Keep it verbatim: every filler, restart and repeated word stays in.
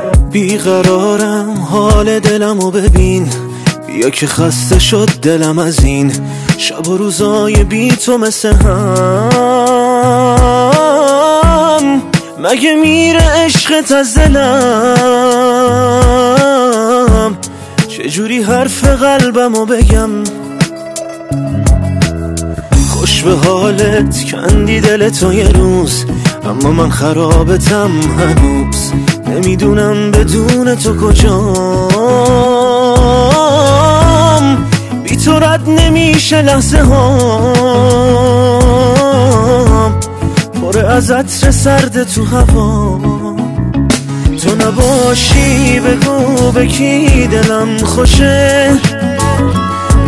بیقرارم حال دلمو ببین، بیا که خسته شد دلم از این شب و روزای بی تو مثل هم. مگه میره عشقت از دلم؟ چجوری حرف قلبمو بگم؟ خوش به حالت کندی دلتو یه روز، اما من خرابتم هنوز. نمیدونم بدون تو کجام، بی تو رد نمیشه لحظه هام، پر از عطر سرد تو هوا. تو نباشی بگو به کی دلم خوشه،